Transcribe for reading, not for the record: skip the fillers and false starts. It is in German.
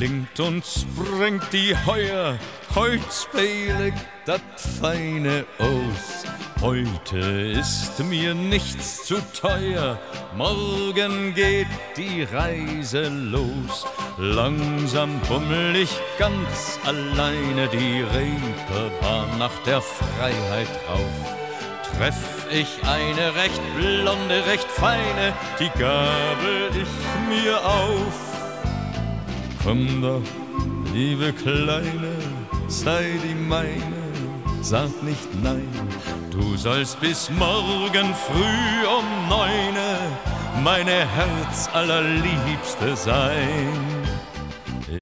blinkt und springt die Heuer, heut speilig dat feine aus. Heute ist mir nichts zu teuer, morgen geht die Reise los. Langsam bummel ich ganz alleine die Reeperbahn nach der Freiheit auf. Treff ich eine recht blonde, recht feine, die gabel ich mir auf. Komm doch, liebe Kleine, sei die meine, sag nicht nein. Du sollst bis morgen früh um 9 meine Herzallerliebste sein.